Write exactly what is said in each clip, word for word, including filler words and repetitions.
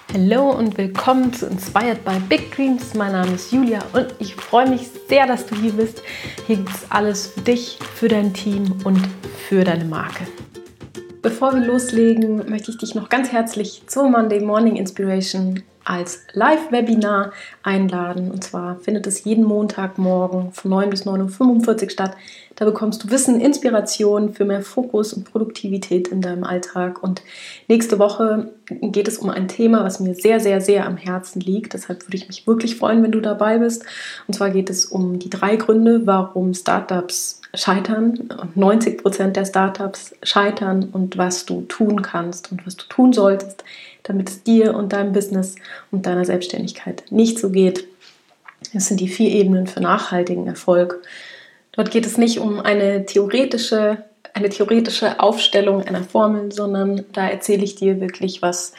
Hallo und willkommen zu Inspired by Big Dreams. Mein Name ist Julia und ich freue mich sehr, dass du hier bist. Hier gibt es alles für dich, für dein Team und für deine Marke. Bevor wir loslegen, möchte ich dich noch ganz herzlich zur Monday Morning Inspiration als Live-Webinar einladen. Und zwar findet es jeden Montagmorgen von neun bis neun Uhr fünfundvierzig statt. Da bekommst du Wissen, Inspiration für mehr Fokus und Produktivität in deinem Alltag. Und nächste Woche geht es um ein Thema, was mir sehr, sehr, sehr am Herzen liegt. Deshalb würde ich mich wirklich freuen, wenn du dabei bist. Und zwar geht es um die drei Gründe, warum Startups scheitern und neunzig Prozent der Startups scheitern und was du tun kannst und was du tun solltest, damit es dir und deinem Business und deiner Selbstständigkeit nicht so geht. Das sind die vier Ebenen für nachhaltigen Erfolg. Dort geht es nicht um eine theoretische, eine theoretische Aufstellung einer Formel, sondern da erzähle ich dir wirklich, was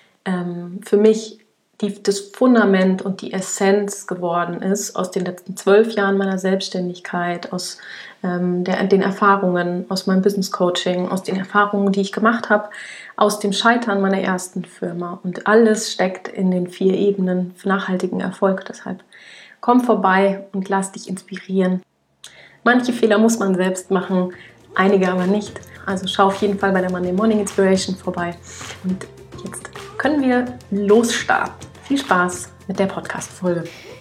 ähm, für mich die, das Fundament und die Essenz geworden ist aus den letzten zwölf Jahren meiner Selbstständigkeit, aus ähm, der, den Erfahrungen, aus meinem Business Coaching, aus den Erfahrungen, die ich gemacht habe, aus dem Scheitern meiner ersten Firma. Und alles steckt in den vier Ebenen für nachhaltigen Erfolg. Deshalb komm vorbei und lass dich inspirieren. Manche Fehler muss man selbst machen, einige aber nicht. Also schau auf jeden Fall bei der Monday Morning Inspiration vorbei. Und jetzt können wir losstarten. Viel Spaß mit der Podcast-Folge.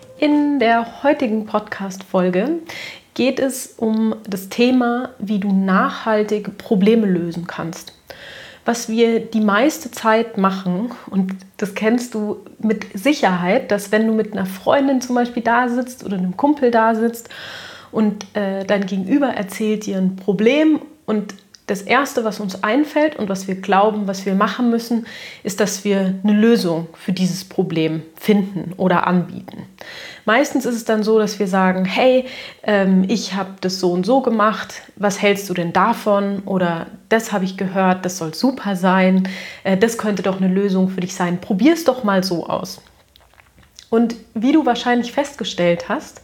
In der heutigen Podcast-Folge geht es um das Thema, wie du nachhaltig Probleme lösen kannst. Was wir die meiste Zeit machen, und das kennst du mit Sicherheit, dass wenn du mit einer Freundin zum Beispiel da sitzt oder einem Kumpel da sitzt und äh, dein Gegenüber erzählt dir ein Problem und das Erste, was uns einfällt und was wir glauben, was wir machen müssen, ist, dass wir eine Lösung für dieses Problem finden oder anbieten. Meistens ist es dann so, dass wir sagen, hey, ähm, ich habe das so und so gemacht, was hältst du denn davon? Oder das habe ich gehört, das soll super sein, äh, das könnte doch eine Lösung für dich sein. Probier es doch mal so aus. Und wie du wahrscheinlich festgestellt hast,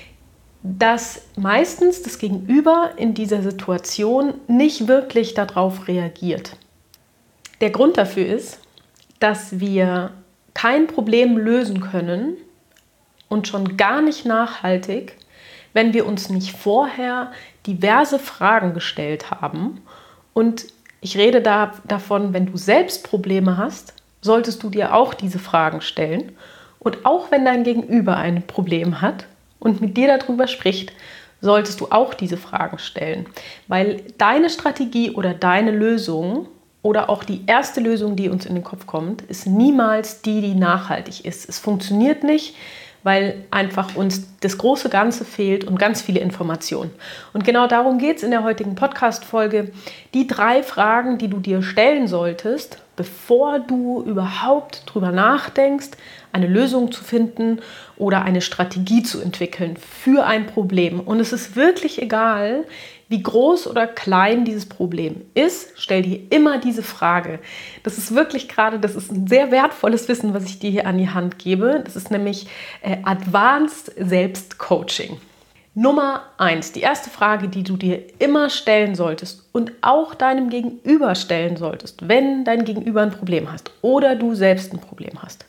dass meistens das Gegenüber in dieser Situation nicht wirklich darauf reagiert. Der Grund dafür ist, dass wir kein Problem lösen können und schon gar nicht nachhaltig, wenn wir uns nicht vorher diverse Fragen gestellt haben. Und ich rede da davon, wenn du selbst Probleme hast, solltest du dir auch diese Fragen stellen. Und auch wenn dein Gegenüber ein Problem hat und mit dir darüber spricht, solltest du auch diese Fragen stellen. Weil deine Strategie oder deine Lösung oder auch die erste Lösung, die uns in den Kopf kommt, ist niemals die, die nachhaltig ist. Es funktioniert nicht, weil einfach uns das große Ganze fehlt und ganz viele Informationen. Und genau darum geht es in der heutigen Podcast-Folge. Die drei Fragen, die du dir stellen solltest, bevor du überhaupt drüber nachdenkst, eine Lösung zu finden oder eine Strategie zu entwickeln für ein Problem. Und es ist wirklich egal, wie groß oder klein dieses Problem ist, stell dir immer diese Frage. Das ist wirklich gerade, das ist ein sehr wertvolles Wissen, was ich dir hier an die Hand gebe. Das ist nämlich äh, Advanced Selbstcoaching. Nummer eins, die erste Frage, die du dir immer stellen solltest und auch deinem Gegenüber stellen solltest, wenn dein Gegenüber ein Problem hast oder du selbst ein Problem hast.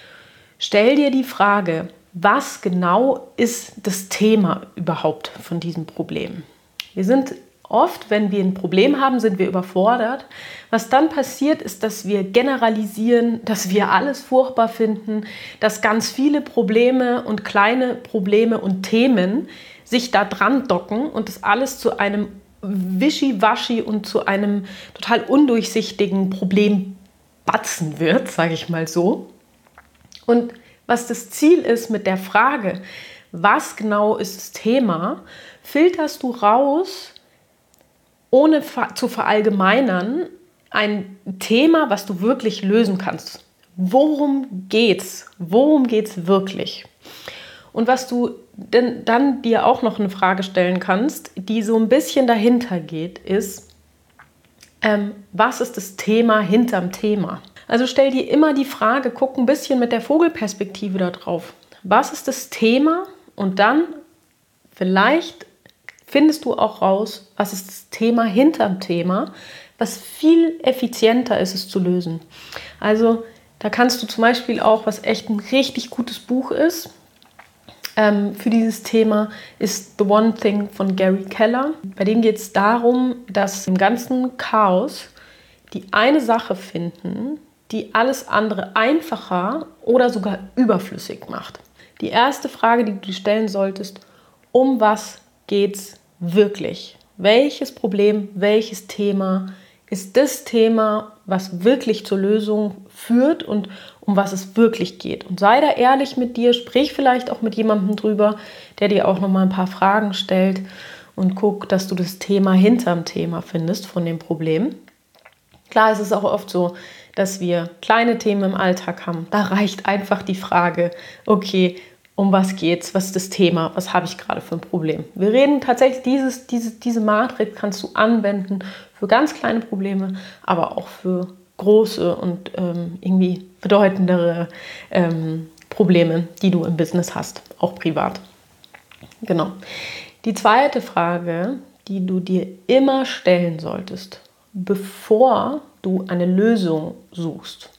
Stell dir die Frage, was genau ist das Thema überhaupt von diesem Problem? Wir sind oft, wenn wir ein Problem haben, sind wir überfordert. Was dann passiert, ist, dass wir generalisieren, dass wir alles furchtbar finden, dass ganz viele Probleme und kleine Probleme und Themen sich da dran docken und das alles zu einem Wischiwaschi und zu einem total undurchsichtigen Problembatzen wird, sage ich mal so. Und was das Ziel ist mit der Frage, was genau ist das Thema, filterst du raus, ohne zu verallgemeinern, ein Thema, was du wirklich lösen kannst. Worum geht's? Worum geht's wirklich? Und was du denn dann dir auch noch eine Frage stellen kannst, die so ein bisschen dahinter geht, ist, ähm, was ist das Thema hinterm Thema? Also stell dir immer die Frage, guck ein bisschen mit der Vogelperspektive da drauf. Was ist das Thema? Und dann vielleicht findest du auch raus, was ist das Thema hinterm Thema, was viel effizienter ist, es zu lösen. Also Da kannst du zum Beispiel auch, was echt ein richtig gutes Buch ist, ähm, für dieses Thema, ist The One Thing von Gary Keller. Bei dem geht es darum, dass im ganzen Chaos die eine Sache finden, die alles andere einfacher oder sogar überflüssig macht. Die erste Frage, die du dir stellen solltest: Um was geht's wirklich? Welches Problem, welches Thema ist das Thema, was wirklich zur Lösung führt und um was es wirklich geht? Und sei da ehrlich mit dir, sprich vielleicht auch mit jemandem drüber, der dir auch nochmal ein paar Fragen stellt und guck, dass du das Thema hinterm Thema findest von dem Problem. Klar, es ist auch oft so, dass wir kleine Themen im Alltag haben. Da reicht einfach die Frage: Okay, um was geht's? Was ist das Thema? Was habe ich gerade für ein Problem? Wir reden tatsächlich, dieses, diese, diese Matrix kannst du anwenden für ganz kleine Probleme, aber auch für große und ähm, irgendwie bedeutendere ähm, Probleme, die du im Business hast, auch privat. Genau. Die zweite Frage, die du dir immer stellen solltest, bevor du eine Lösung suchst: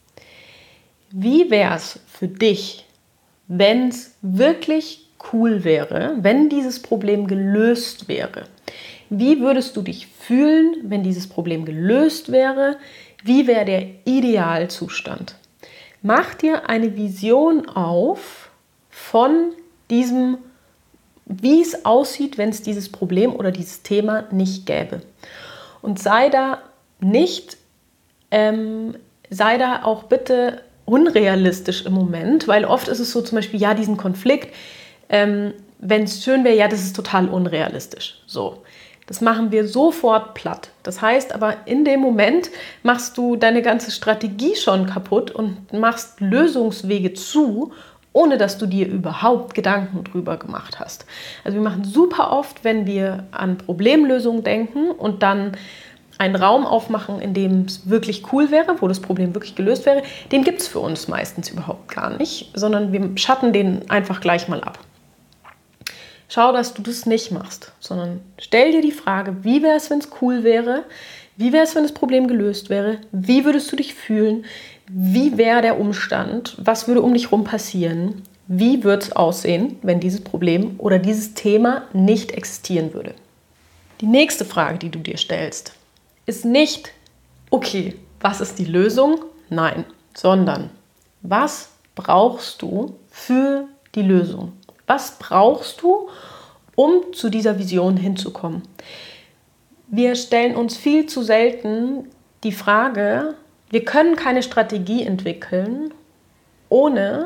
Wie wäre es für dich, wenn es wirklich cool wäre, wenn dieses Problem gelöst wäre? Wie würdest du dich fühlen, wenn dieses Problem gelöst wäre? Wie wäre der Idealzustand? Mach dir eine Vision auf von diesem, wie es aussieht, wenn es dieses Problem oder dieses Thema nicht gäbe. Und sei da nicht, ähm, sei da auch bitte unrealistisch im Moment, weil oft ist es so zum Beispiel, ja, diesen Konflikt, ähm, wenn es schön wäre, ja, das ist total unrealistisch. So, das machen wir sofort platt. Das heißt aber, in dem Moment machst du deine ganze Strategie schon kaputt und machst Lösungswege zu, ohne dass du dir überhaupt Gedanken drüber gemacht hast. Also wir machen super oft, wenn wir an Problemlösungen denken und dann einen Raum aufmachen, in dem es wirklich cool wäre, wo das Problem wirklich gelöst wäre, den gibt es für uns meistens überhaupt gar nicht, sondern wir schatten den einfach gleich mal ab. Schau, dass du das nicht machst, sondern stell dir die Frage: Wie wäre es, wenn es cool wäre? Wie wäre es, wenn das Problem gelöst wäre? Wie würdest du dich fühlen? Wie wäre der Umstand? Was würde um dich herum passieren? Wie würde es aussehen, wenn dieses Problem oder dieses Thema nicht existieren würde? Die nächste Frage, die du dir stellst, ist nicht: Okay, was ist die Lösung? Nein, sondern: Was brauchst du für die Lösung? Was brauchst du, um zu dieser Vision hinzukommen? Wir stellen uns viel zu selten die Frage, wir können keine Strategie entwickeln, ohne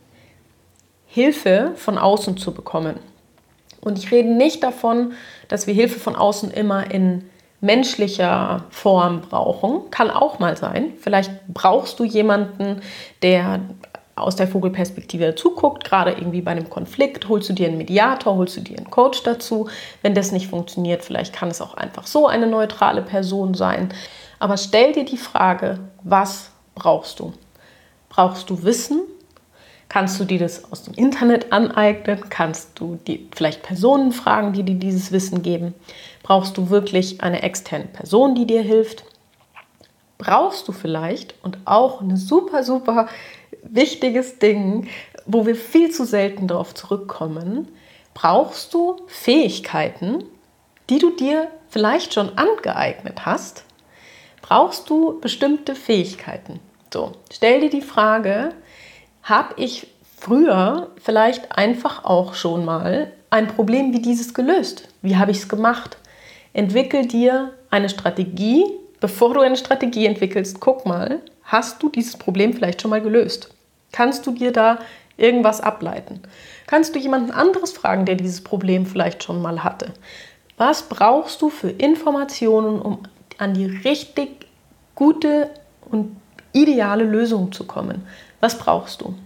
Hilfe von außen zu bekommen. Und ich rede nicht davon, dass wir Hilfe von außen immer in menschlicher Form brauchen. Kann auch mal sein. Vielleicht brauchst du jemanden, der aus der Vogelperspektive zuguckt, gerade irgendwie bei einem Konflikt. Holst du dir einen Mediator, holst du dir einen Coach dazu. Wenn das nicht funktioniert, vielleicht kann es auch einfach so eine neutrale Person sein. Aber stell dir die Frage: Was brauchst du? Brauchst du Wissen? Kannst du dir das aus dem Internet aneignen? Kannst du dir vielleicht Personen fragen, die dir dieses Wissen geben? Brauchst du wirklich eine externe Person, die dir hilft? Brauchst du vielleicht, und auch ein super, super wichtiges Ding, wo wir viel zu selten darauf zurückkommen, brauchst du Fähigkeiten, die du dir vielleicht schon angeeignet hast? Brauchst du bestimmte Fähigkeiten? So, stell dir die Frage: Habe ich früher vielleicht einfach auch schon mal ein Problem wie dieses gelöst? Wie habe ich es gemacht? Entwickel dir eine Strategie. Bevor du eine Strategie entwickelst, guck mal, hast du dieses Problem vielleicht schon mal gelöst? Kannst du dir da irgendwas ableiten? Kannst du jemanden anderes fragen, der dieses Problem vielleicht schon mal hatte? Was brauchst du für Informationen, um an die richtig gute und ideale Lösung zu kommen? Was brauchst du?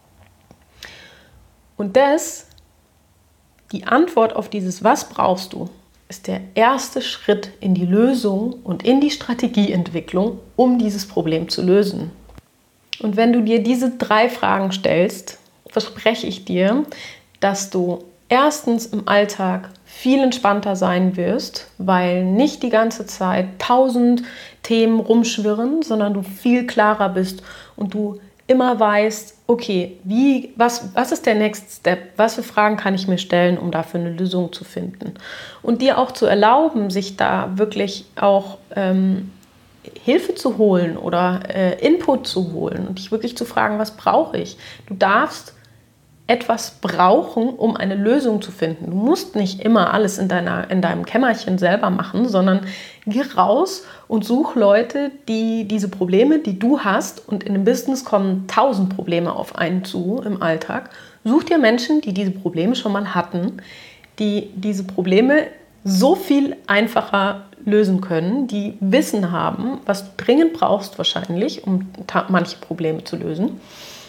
Und das, die Antwort auf dieses Was brauchst du, ist der erste Schritt in die Lösung und in die Strategieentwicklung, um dieses Problem zu lösen. Und wenn du dir diese drei Fragen stellst, verspreche ich dir, dass du erstens im Alltag viel entspannter sein wirst, weil nicht die ganze Zeit tausend Themen rumschwirren, sondern du viel klarer bist und du immer weißt, okay, wie, was, was ist der Next Step? Was für Fragen kann ich mir stellen, um dafür eine Lösung zu finden? Und dir auch zu erlauben, sich da wirklich auch ähm, Hilfe zu holen oder äh, Input zu holen und dich wirklich zu fragen, was brauche ich? Du darfst etwas brauchen, um eine Lösung zu finden. Du musst nicht immer alles in, deiner, in deinem Kämmerchen selber machen, sondern geh raus und such Leute, die diese Probleme, die du hast, und in einem Business kommen tausend Probleme auf einen zu im Alltag. Such dir Menschen, die diese Probleme schon mal hatten, die diese Probleme so viel einfacher lösen können, die Wissen haben, was du dringend brauchst wahrscheinlich, um ta- manche Probleme zu lösen.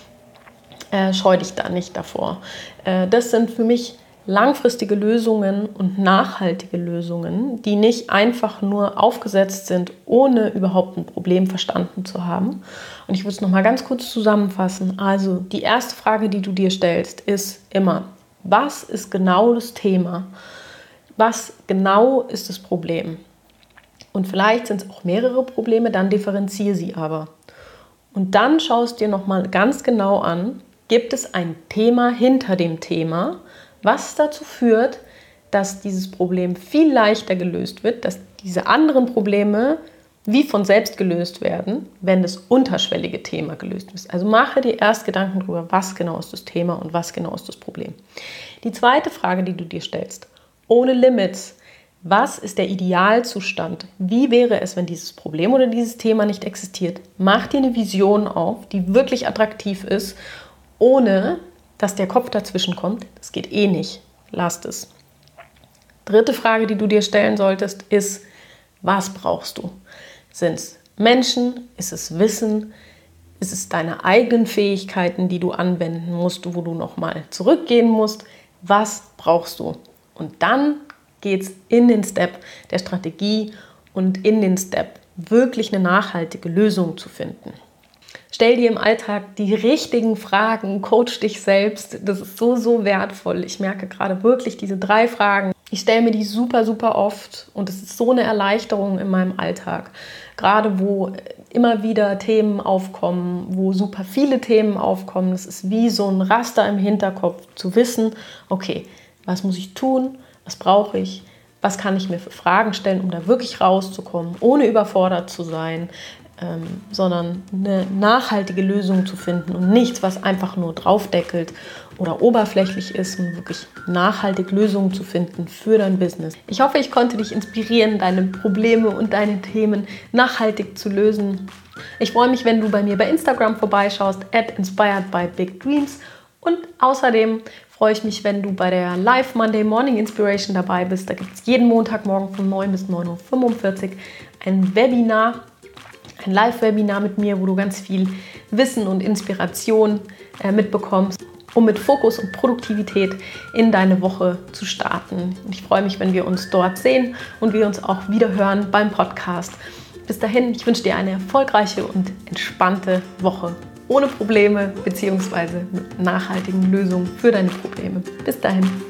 Äh, scheu dich da nicht davor. Äh, das sind für mich langfristige Lösungen und nachhaltige Lösungen, die nicht einfach nur aufgesetzt sind, ohne überhaupt ein Problem verstanden zu haben. Und ich würde es nochmal ganz kurz zusammenfassen. Also die erste Frage, die du dir stellst, ist immer, was ist genau das Thema? Was genau ist das Problem? Und vielleicht sind es auch mehrere Probleme, dann differenziere sie aber. Und dann schaust dir nochmal ganz genau an, gibt es ein Thema hinter dem Thema, was dazu führt, dass dieses Problem viel leichter gelöst wird, dass diese anderen Probleme wie von selbst gelöst werden, wenn das unterschwellige Thema gelöst ist. Also mache dir erst Gedanken darüber, was genau ist das Thema und was genau ist das Problem. Die zweite Frage, die du dir stellst, ohne Limits, was ist der Idealzustand? Wie wäre es, wenn dieses Problem oder dieses Thema nicht existiert? Mach dir eine Vision auf, die wirklich attraktiv ist, ohne dass der Kopf dazwischen kommt. Das geht eh nicht. Lasst es. Dritte Frage, die du dir stellen solltest, ist, was brauchst du? Sind es Menschen? Ist es Wissen? Ist es deine eigenen Fähigkeiten, die du anwenden musst, wo du nochmal zurückgehen musst? Was brauchst du? Und dann geht es in den Step der Strategie und in den Step, wirklich eine nachhaltige Lösung zu finden. Stell dir im Alltag die richtigen Fragen, coach dich selbst. Das ist so, so wertvoll. Ich merke gerade wirklich diese drei Fragen. Ich stelle mir die super, super oft und es ist so eine Erleichterung in meinem Alltag. Gerade wo immer wieder Themen aufkommen, wo super viele Themen aufkommen. Das ist wie so ein Raster im Hinterkopf, zu wissen, okay, was muss ich tun, was brauche ich, was kann ich mir für Fragen stellen, um da wirklich rauszukommen, ohne überfordert zu sein. Ähm, sondern eine nachhaltige Lösung zu finden und nichts, was einfach nur draufdeckelt oder oberflächlich ist, und wirklich nachhaltig Lösungen zu finden für dein Business. Ich hoffe, ich konnte dich inspirieren, deine Probleme und deine Themen nachhaltig zu lösen. Ich freue mich, wenn du bei mir bei Instagram vorbeischaust, at inspired by big dreams, und außerdem freue ich mich, wenn du bei der Live Monday Morning Inspiration dabei bist. Da gibt es jeden Montagmorgen von neun bis neun Uhr fünfundvierzig ein Webinar, ein Live-Webinar mit mir, wo du ganz viel Wissen und Inspiration äh, mitbekommst, um mit Fokus und Produktivität in deine Woche zu starten. Und ich freue mich, wenn wir uns dort sehen und wir uns auch wieder hören beim Podcast. Bis dahin, ich wünsche dir eine erfolgreiche und entspannte Woche ohne Probleme bzw. mit nachhaltigen Lösungen für deine Probleme. Bis dahin.